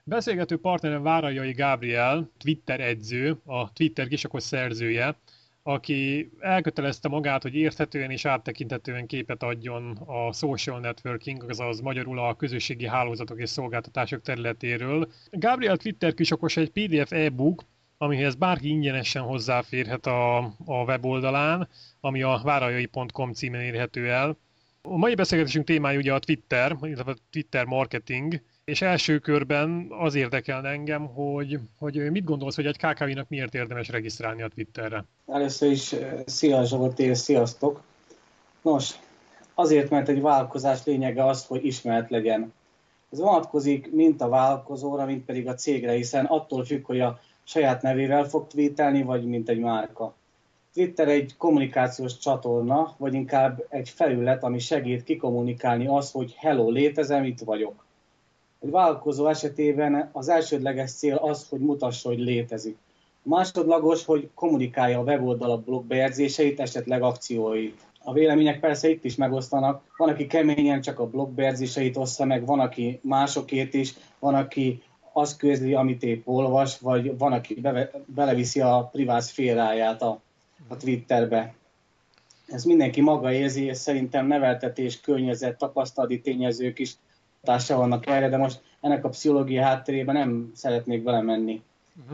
Beszélgető partnerem Várajai Gábriel, Twitter edző, a Twitter kisakos szerzője, aki elkötelezte magát, hogy érthetően és áttekinthetően képet adjon a social networking, azaz magyarul a közösségi hálózatok és szolgáltatások területéről. Gabriel Twitter kisakos egy PDF e-book, amihez bárki ingyenesen hozzáférhet a weboldalán, ami a várajai.com címen érhető el. A mai beszélgetésünk témája ugye a Twitter, illetve a Twitter marketing, és első körben az érdekelne engem, hogy mit gondolsz, hogy egy KKV-nak miért érdemes regisztrálni a Twitterre? Először is szia Zsolt, és sziasztok! Nos, azért, mert egy vállalkozás lényege az, hogy ismert legyen. Ez vonatkozik mind a vállalkozóra, mind pedig a cégre, hiszen attól függ, hogy a saját nevével fog tweetelni, vagy mint egy márka. Twitter egy kommunikációs csatorna, vagy inkább egy felület, ami segít kikommunikálni azt, hogy hello, létezem, itt vagyok. Egy vállalkozó esetében az elsődleges cél az, hogy mutassa, hogy létezik. A másodlagos, hogy kommunikálja a weboldal blogbejegyzéseit, esetleg akcióit. A vélemények persze itt is megosztanak. Van, aki keményen csak a blogbejegyzéseit ossza meg, van, aki másokét is, van, aki azt közli, amit épp olvas, vagy van, aki beleviszi a privát szféráját a Twitterbe. Ez mindenki maga érzi, és szerintem neveltetés, környezet, tapasztalati tényezők is hatással vannak erre, de most ennek a pszichológiai hátterében nem szeretnék belemenni.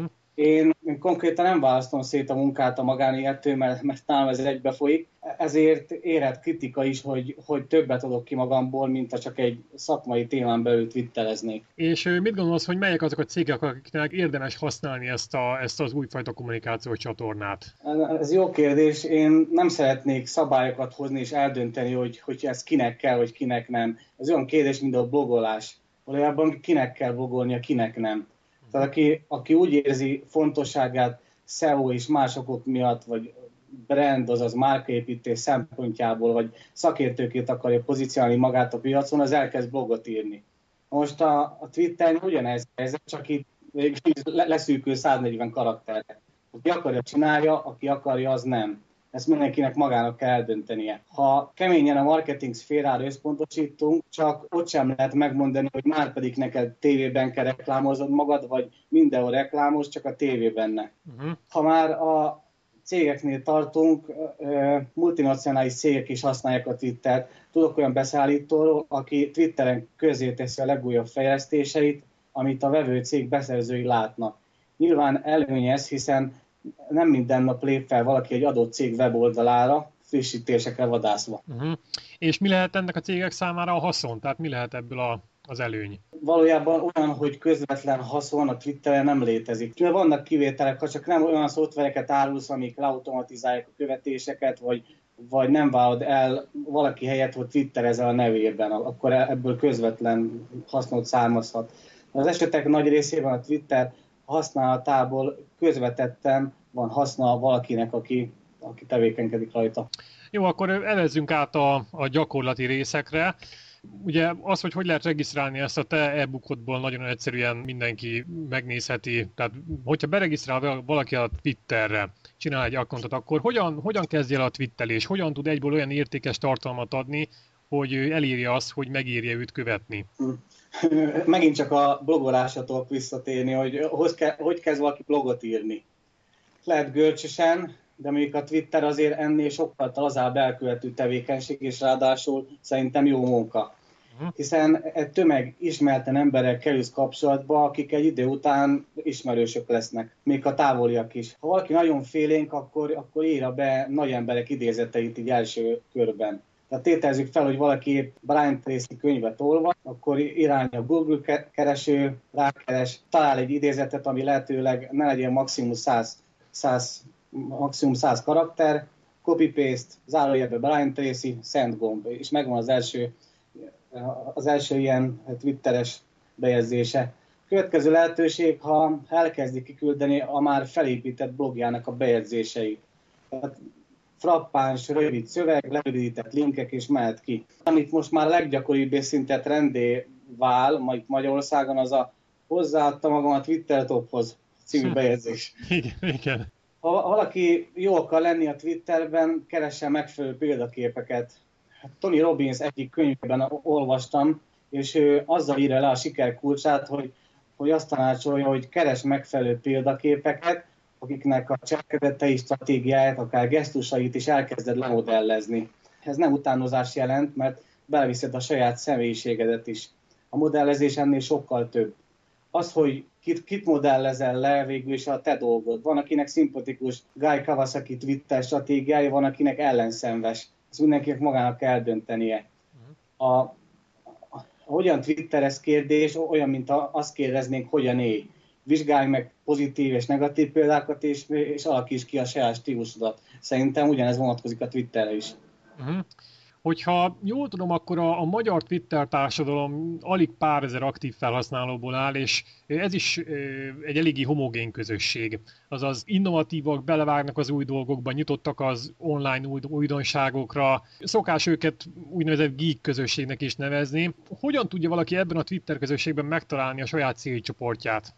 Én konkrétan nem választom szét a munkát a magánélettől, mert nálam ez egybe folyik, ezért érhet kritika is, hogy többet adok ki magamból, mint ha csak egy szakmai témán belül twittereznék. És mit gondolsz, hogy melyek azok a cégek, akiknek érdemes használni ezt az újfajta kommunikációs csatornát? Ez jó kérdés. Én nem szeretnék szabályokat hozni és eldönteni, hogy ez kinek kell, vagy kinek nem. Ez olyan kérdés, mint a blogolás. Valójában kinek kell blogolnia, kinek nem. Tehát aki úgy érzi fontosságát SEO és más okok miatt, vagy brand, azaz márkaépítés szempontjából, vagy szakértőként akarja pozícionálni magát a piacon, az elkezd blogot írni. Most a Twitteren ugyanez helyzet, csak itt leszűkül 140 karakterre. Aki akarja, csinálja, aki akarja, az nem. Ezt mindenkinek magának kell eldöntenie. Ha keményen a marketing szférára összpontosítunk, csak ott sem lehet megmondani, hogy már pedig neked tévében kell reklámozod magad, vagy mindenhol reklámos, csak a tévében ne. Ha már a cégeknél tartunk, multinacionális cégek is használják a Twittert. Tudok olyan beszállítóról, aki Twitteren közzéteszi a legújabb fejlesztéseit, amit a vevő cég beszerzői látnak. Nyilván előny ez, hiszen nem minden nap lép fel valaki egy adott cég weboldalára, frissítésekre vadászva. És mi lehet ennek a cégek számára a haszon? Tehát mi lehet ebből az előny? Valójában olyan, hogy közvetlen haszon a Twitteren nem létezik. Vannak kivételek, ha csak nem olyan szoftvereket árulsz, amik leautomatizálják a követéseket, vagy nem vállalod el valaki helyett, hogy twitterezel a nevében, akkor ebből közvetlen hasznot származhat. Az esetek nagy részében a Twitter használatából közvetetten van haszna valakinek, aki tevékenykedik rajta. Jó, akkor elezzünk át a gyakorlati részekre. Ugye az, hogy lehet regisztrálni, ezt a te e-bookodból nagyon egyszerűen mindenki megnézheti. Tehát, hogyha beregisztrál valaki a Twitterre, csinál egy accountot, akkor hogyan kezdje el a twittelés? Hogyan tud egyből olyan értékes tartalmat adni, hogy elírja azt, hogy megírja őt követni? Megint csak a blogolásra tudok visszatérni, hogy kezd valaki blogot írni. Lehet görcsösen, de mondjuk a Twitter azért ennél sokkal lazább elkövető tevékenység, és ráadásul szerintem jó munka. Hiszen egy tömeg ismerten emberek kerülsz kapcsolatba, akik egy idő után ismerősök lesznek, még a távoliak is. Ha valaki nagyon félénk, akkor írja be nagy emberek idézeteit így első körben. Tehát tételezzük fel, hogy valaki Brian Tracy könyvet olvas, akkor irány a Google kereső, rákeres, talál egy idézetet, ami lehetőleg ne legyen maximum 100 karakter, copy-paste, zárójelbe Brian Tracy, send gomb, és megvan az első ilyen twitteres bejegyzése. Következő lehetőség, ha elkezdi kiküldeni a már felépített blogjának a bejegyzéseit. Tehát frappáns, rövid szöveg, lerövidített linkek, és mehet ki. Amit most már leggyakoribb és szinte trendé vál, majd Magyarországon, az a hozzáadta magam a Twitter tophoz című bejegyzés. Igen. Ha valaki jó akar lenni a Twitterben, keressen megfelelő példaképeket. Tony Robbins egyik könyvében olvastam, és ő azzal írja le a siker kulcsát, hogy hogy azt tanácsolja, hogy keres megfelelő példaképeket, akiknek a cselekedetei stratégiáját, akár gesztusait is elkezded lemodellezni. Ez nem utánozás jelent, mert beleviszed a saját személyiségedet is. A modellezés ennél sokkal több. Az, hogy kit modellezel le, végül is a te dolgod. Van, akinek szimpatikus Guy Kawasaki Twitter stratégiája, van, akinek ellenszenves. Ezt mindenkinek magának kell döntenie. Hogyan twitterez kérdés, olyan, mint azt kérdeznénk, hogyan élj. Vizsgálj meg pozitív és negatív példákat, és alakíts ki a saját stílusodat. Szerintem ugyanez vonatkozik a Twitterre is. Uh-huh. Hogyha jól tudom, akkor a magyar Twitter társadalom alig pár ezer aktív felhasználóból áll, és ez is egy eléggé homogén közösség. Azaz innovatívak, belevágnak az új dolgokba, nyitottak az online újdonságokra. Szokás őket úgynevezett geek közösségnek is nevezni. Hogyan tudja valaki ebben a Twitter közösségben megtalálni a saját célcsoportját?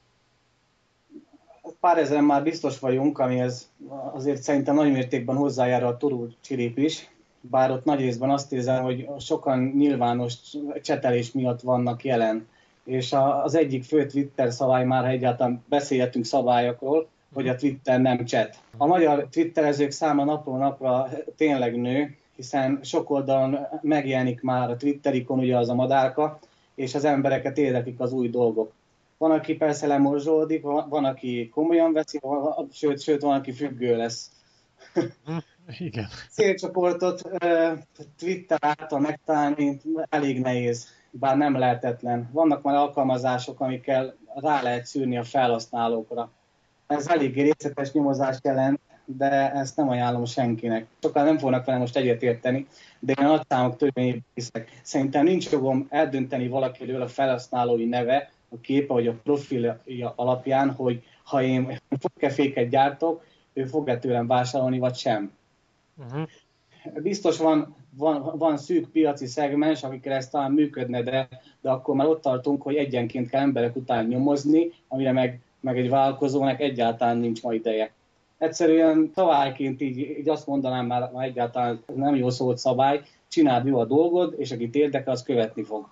Pár ezeren már biztos vagyunk, ami ez azért szerintem nagy mértékben hozzájár a turulcsirip is. Bár ott nagy részben azt érzem, hogy sokan nyilvános csetelés miatt vannak jelen. És az egyik fő Twitter szabály, már ha egyáltalán beszélhetünk szabályokról, hogy a Twitter nem chat. A magyar twitterezők száma napról napra tényleg nő, hiszen sok oldalon megjelenik már a Twitterikon, ugye az a madárka, és az embereket érdeklik az új dolgok. Van, aki persze lemorzsolódik, van, aki komolyan veszi, sőt van, aki függő lesz. Igen. Célcsoportot Twitter által megtalálni elég nehéz, bár nem lehetetlen. Vannak már alkalmazások, amikkel rá lehet szűrni a felhasználókra. Ez elég részletes nyomozást jelent, de ezt nem ajánlom senkinek. Sokan nem fognak vele most egyetérteni, de én a nagyszámok törvényében hiszek. Szerintem nincs jogom eldönteni valakiről a felhasználói neve, a képe vagy a profilja alapján, hogy ha én fogkeféket gyártok, ő fog-e tőlem vásárolni, vagy sem. Uh-huh. Biztos van szűk piaci szegmens, akikre ez talán működne, de akkor már ott tartunk, hogy egyenként kell emberek után nyomozni, amire meg egy vállalkozónak egyáltalán nincs ma ideje. Egyszerűen szabályként így azt mondanám, már egyáltalán nem jó szólt szabály, csináld jó a dolgod, és akit érdekel, az követni fog.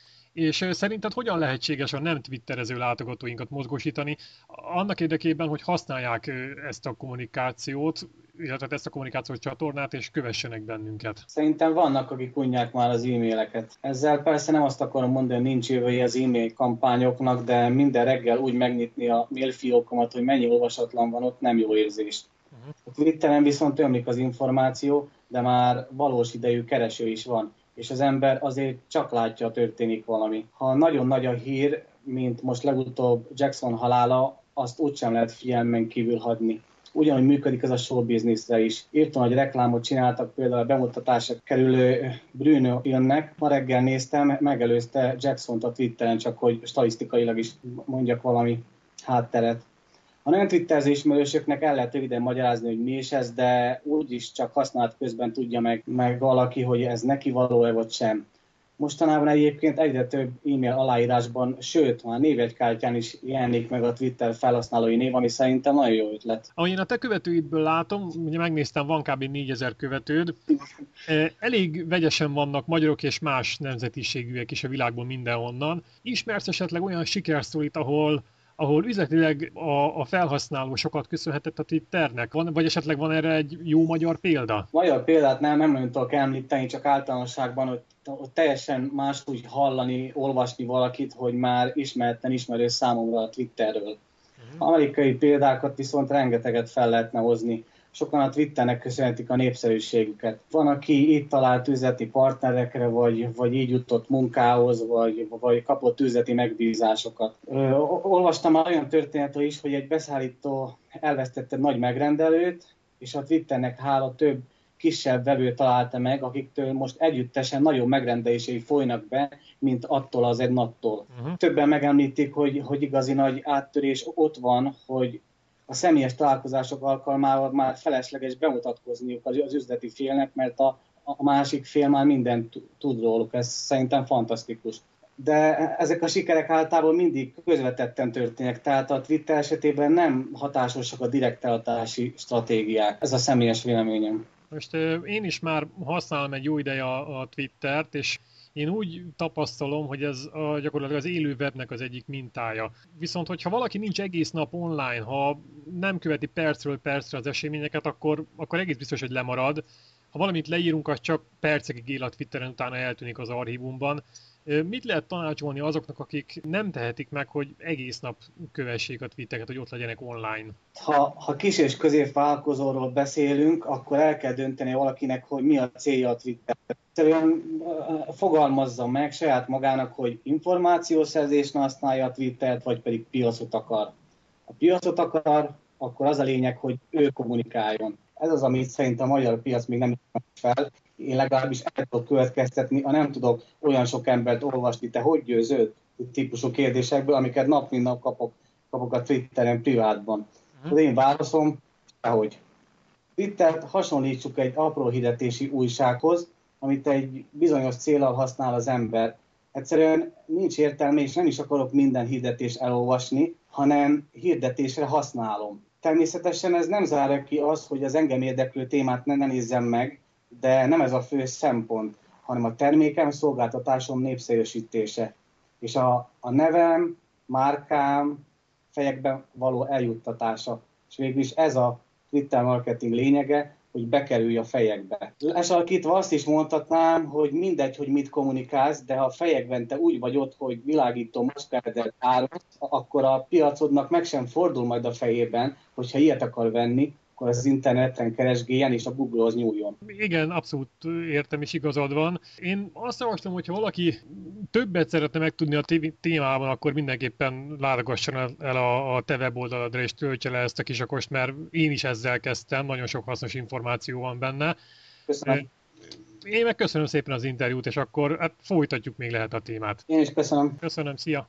És szerinted hogyan lehetséges a nem twitterező látogatóinkat mozgósítani annak érdekében, hogy használják ezt a kommunikációt, illetve ezt a kommunikációs csatornát, és kövessenek bennünket? Szerintem vannak, akik unják már az e-maileket. Ezzel persze nem azt akarom mondani, hogy nincs jövője az e-mail kampányoknak, de minden reggel úgy megnyitni a mailfiókomat, hogy mennyi olvasatlan van ott, nem jó érzés. A Twitteren viszont ömlik az információ, de már valós idejű kereső is van. És az ember azért csak látja, történik valami. Ha nagyon nagy a hír, mint most legutóbb Jackson halála, azt úgysem lehet figyelmen kívül hagyni. Ugyanúgy működik ez a show businessre is. Írtam, hogy reklámot csináltak például a bemutatásra kerülő Bruno filmnek. Ma reggel néztem, megelőzte Jacksont a Twitteren, csak hogy statisztikailag is mondjak valami hátteret. A nem twitterző ismerősöknek el lehet röviden magyarázni, hogy mi is ez, de úgyis csak használat közben tudja meg valaki, hogy ez neki való-e vagy sem. Mostanában egyébként egyre több e-mail aláírásban, sőt, már névjegykártyán is jelenik meg a Twitter felhasználói név, ami szerintem nagyon jó ötlet. Ahogy én a te követőidből látom, ugye megnéztem, van kb. 4000 követőd. Elég vegyesen vannak magyarok és más nemzetiségűek is a világból mindenhonnan. Ismersz esetleg olyan sikersztorit, ahol üzletileg a felhasználó sokat köszönhetett a Twitternek? Vagy esetleg van erre egy jó magyar példa? Magyar példát nem nagyon tudok említeni, csak általánosságban, hogy teljesen máshogy hallani, olvasni valakit, hogy már ismerős számomra a Twitterről. Amerikai példákat viszont rengeteget fel lehetne hozni. Sokan a Twitternek köszönhetik a népszerűségüket. Van, aki itt talált üzleti partnerekre, vagy így jutott munkához, vagy kapott üzleti megbízásokat. Olvastam már olyan történetet is, hogy egy beszállító elvesztette nagy megrendelőt, és a Twitternek hála több kisebb vevő találta meg, akiktől most együttesen nagyon megrendelései folynak be, mint attól az egy nattól. Többen megemlítik, hogy igazi nagy áttörés ott van, hogy a személyes találkozások alkalmával már felesleges bemutatkozniuk az üzleti félnek, mert a másik fél már mindent tud róluk. Ez szerintem fantasztikus. De ezek a sikerek általában mindig közvetetten történnek, tehát a Twitter esetében nem hatásosak a direkt eladási stratégiák. Ez a személyes véleményem. Most én is már használom egy jó ideje a Twittert, és Én úgy tapasztalom, hogy ez gyakorlatilag az élő webnek az egyik mintája. Viszont, hogyha valaki nincs egész nap online, ha nem követi percről percre az eseményeket, akkor egész biztos, hogy lemarad. Ha valamit leírunk, az csak percekig él a Twitteren, utána eltűnik az archívumban. Mit lehet tanácsolni azoknak, akik nem tehetik meg, hogy egész nap kövessék a tweeteket, hogy ott legyenek online? Ha kis és középvállalkozóról beszélünk, akkor el kell dönteni valakinek, hogy mi a célja a Twitter. Egyszerűen fogalmazza meg saját magának, hogy információszerzésre használja a Twittert, vagy pedig piacot akar. Ha piacot akar, akkor az a lényeg, hogy ő kommunikáljon. Ez az, amit szerint a magyar piac még nem ismer fel. Én legalábbis el tudok következtetni, ha nem tudok olyan sok embert olvasni, te hogy győződ típusú kérdésekből, amiket nap mint nap kapok a Twitteren privátban. Az én válaszom, sehogy. Twittert hasonlítsuk egy apró hirdetési újsághoz, amit egy bizonyos céllal használ az ember. Egyszerűen nincs értelme, és nem is akarok minden hirdetést elolvasni, hanem hirdetésre használom. Természetesen ez nem zárja ki azt, hogy az engem érdeklő témát ne nézzem meg, de nem ez a fő szempont, hanem a termékem, szolgáltatásom népszerűsítése. És a nevem, márkám, fejekben való eljuttatása. És végül is ez a Twitter marketing lényege, hogy bekerülj a fejekbe. Lesalkítva azt is mondhatnám, hogy mindegy, hogy mit kommunikálsz, de ha a fejekben te úgy vagy ott, hogy világító macskárdet árulsz, akkor a piacodnak meg sem fordul majd a fejében, hogyha ilyet akar venni, akkor az interneten keresgéljen és a Google-hoz nyúljon. Igen, abszolút értem, és igazad van. Én azt javaslom, hogyha valaki többet szeretne megtudni a témában, akkor mindenképpen látogasson el a te weboldaladra, és töltse le ezt a kisakost, mert én is ezzel kezdtem, nagyon sok hasznos információ van benne. Köszönöm. Én meg köszönöm szépen az interjút, és akkor hát folytatjuk még lehet a témát. Én is köszönöm. Köszönöm, szia!